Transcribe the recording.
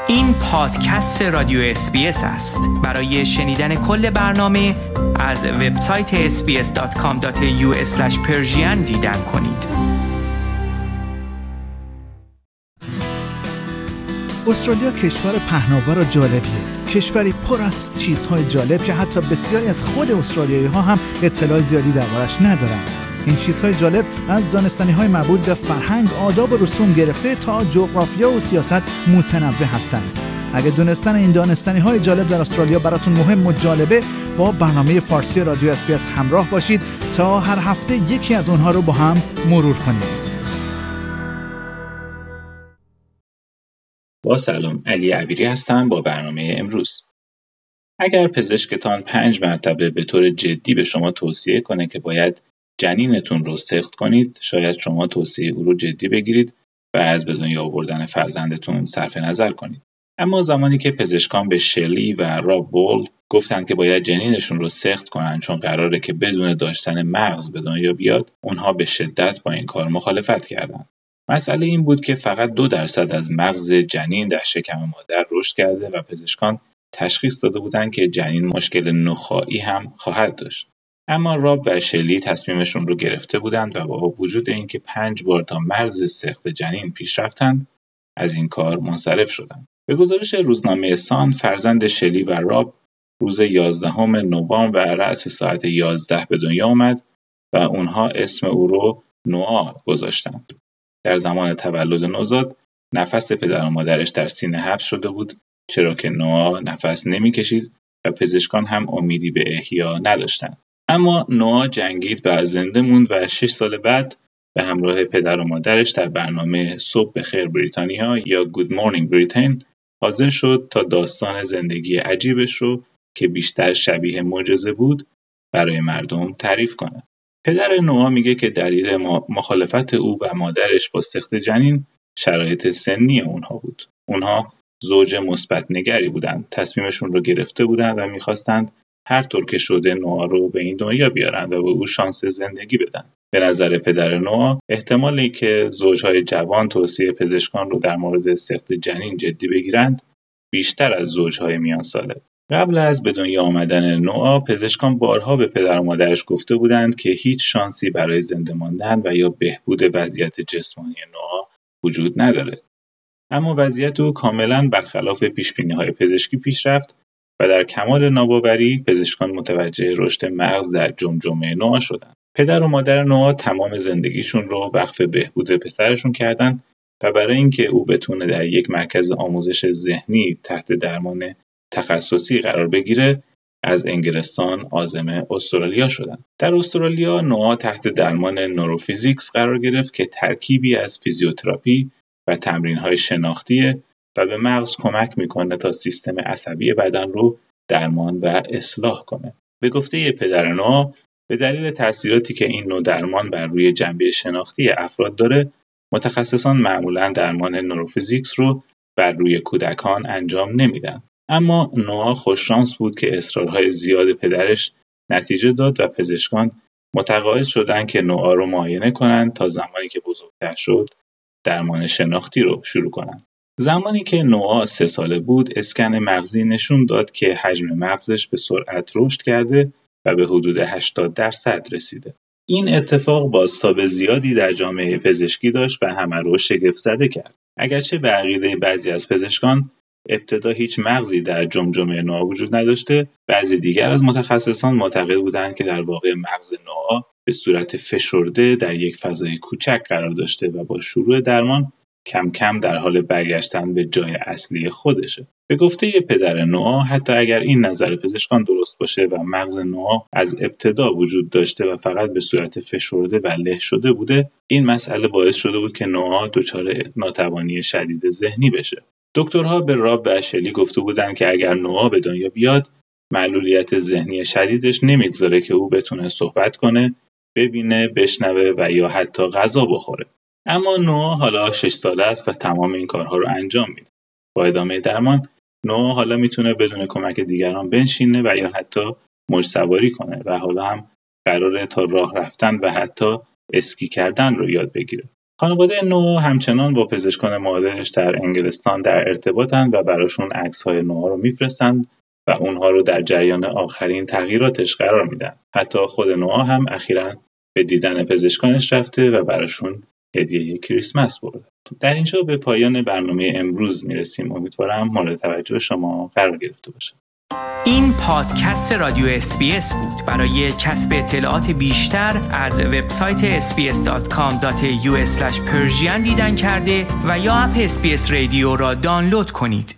این پادکست رادیو SBS است. برای شنیدن کل برنامه از وبسایت sbs.com.au/persian دیدن کنید. استرالیا کشور پهناور و جالبیه. کشوری پر از چیزهای جالب که حتی بسیاری از خود استرالیایی‌ها هم اطلاع زیادی دربارش ندارن. این چیزهای جالب از دانستنی‌های مربوط به فرهنگ، آداب و رسوم گرفته تا جغرافیا و سیاست متنوع هستند. اگه دونستن این دانستنی‌های جالب در استرالیا براتون مهم و جالبه، با برنامه فارسی رادیو SBS همراه باشید تا هر هفته یکی از اونها رو با هم مرور کنیم. با سلام، علی عبیری هستم با برنامه امروز. اگر پزشکتان 5 مرتبه به طور جدی به شما توصیه کنه که باید جنینتون رو سخت کنید، شاید شما توصیه او رو جدی بگیرید و از به دنیا آوردن فرزندتون صرف نظر کنید. اما زمانی که پزشکان به شلی و راب بول گفتند که باید جنینشون رو سخت کنن چون قراره که بدون داشتن مغز به دنیا بیاد، اونها به شدت با این کار مخالفت کردند. مسئله این بود که فقط 2% از مغز جنین در شکم مادر رشد کرده و پزشکان تشخیص داده بودند که جنین مشکل نخاعی هم خواهد داشت. اما راب و شلی تصمیمشون رو گرفته بودند و با وجود اینکه 5 بار تا مرز سخت جنین پیش رفتند، از این کار منصرف شدند. به گزارش روزنامه سان، فرزند شلی و راب روز 11 نوامبر و رأس ساعت 11 به دنیا آمد و اونها اسم او رو نوآ گذاشتند. در زمان تولد نوزاد نفس پدر و مادرش در سینه حبس شده بود، چرا که نوآ نفس نمی‌کشید و پزشکان هم امیدی به احیا نداشتند. اما نوآ جنگید و زنده موند و 6 سال بعد به همراه پدر و مادرش در برنامه صبح بخیر بریتانیا یا Good Morning Britain حاضر شد تا داستان زندگی عجیبش رو که بیشتر شبیه معجزه بود برای مردم تعریف کنه. پدر نوآ میگه که دلیل مخالفت او و مادرش با سخت جنین شرایط سنی اونها بود. اونها زوج مثبت نگری بودند. تصمیمشون رو گرفته بودند و میخواستند هر طور که شده نوآ رو به این دنیا بیارن و به او شانس زندگی بدن. به نظر پدر نوآ احتمالی که زوجهای جوان توصیه پزشکان رو در مورد سخت جنین جدی بگیرند بیشتر از زوجهای میان ساله. قبل از به دنیا آمدن نوآ، پزشکان بارها به پدر و مادرش گفته بودند که هیچ شانسی برای زنده ماندن و یا بهبود وضعیت جسمانی نوآ وجود نداره. اما وضعیت او کاملاً برخلاف پیشبینی‌های پزشکی پیش رفت و در کمال ناباوری پزشکان متوجه رشد مغز در جمجمه نوآ شدند. پدر و مادر نوآ تمام زندگیشون رو وقف بهبود پسرشون کردند و برای اینکه او بتونه در یک مرکز آموزش ذهنی تحت درمان تخصصی قرار بگیره، از انگلستان عازم استرالیا شدند. در استرالیا نوآ تحت درمان نوروفیزیکس قرار گرفت که ترکیبی از فیزیوتراپی و تمرین‌های شناختیه و به مغز کمک میکنه تا سیستم عصبی بدن رو درمان و اصلاح کنه. به گفته پدر نوآ، به دلیل تأثیراتی که این نوع درمان بر روی جنبه شناختی افراد داره، متخصصان معمولاً درمان نوروفیزیکس رو بر روی کودکان انجام نمیدن. اما نوآ خوششانس بود که اصرارهای زیاد پدرش نتیجه داد و پزشکان متقاعد شدند که نوآ رو معاینه کنند تا زمانی که بزرگتر شد درمان شناختی رو شروع کنند. زمانی که نوآ 3 ساله بود، اسکن مغزی نشون داد که حجم مغزش به سرعت رشد کرده و به حدود 80% رسیده. این اتفاق بازتاب زیادی در جامعه پزشکی داشت و همه رو شگفت‌زده کرد. اگرچه به عقیده بعضی از پزشکان ابتدا هیچ مغزی در جمجمه نوآ وجود نداشته، بعضی دیگر از متخصصان معتقد بودند که در واقع مغز نوآ به صورت فشرده در یک فضای کوچک قرار داشته و با شروع درمان کم کم در حال برگشتن به جای اصلی خودشه. به گفته پدر نوآ، حتی اگر این نظر پزشکان درست باشه و مغز نوآ از ابتدا وجود داشته و فقط به صورت فشرده و له شده بوده، این مسئله باعث شده بود که نوآ دچار ناتوانی شدید ذهنی بشه. دکترها به راب و شلی گفته بودند که اگر نوآ به دنیا بیاد، معلولیت ذهنی شدیدش نمیگذاره که او بتونه صحبت کنه، ببینه، بشنوه و یا حتی غذا بخوره. اما نوآ حالا 6 ساله است و تمام این کارها رو انجام میده. با ادامه درمان، نوآ حالا میتونه بدون کمک دیگران بنشینه و یا حتی موج سواری کنه و حالا هم قراره تا راه رفتن و حتی اسکی کردن رو یاد بگیره. خانواده نوآ همچنان با پزشکان مادرش در انگلستان در ارتباطند و براشون عکس‌های نوآ رو میفرستند و اونها رو در جریان آخرین تغییراتش قرار میدن. حتی خود نوآ هم اخیراً به دیدن پزشکانش رفته و براشون هدیه کریسمس برده. در اینجا به پایان برنامه امروز میرسیم. امیدوارم مورد توجه شما قرار گرفته باشه. این پادکست رادیو SBS بود. برای کسب اطلاعات بیشتر از وبسایت sbs.com.au/persian دیدن کرده و یا اپ SBS رادیو را دانلود کنید.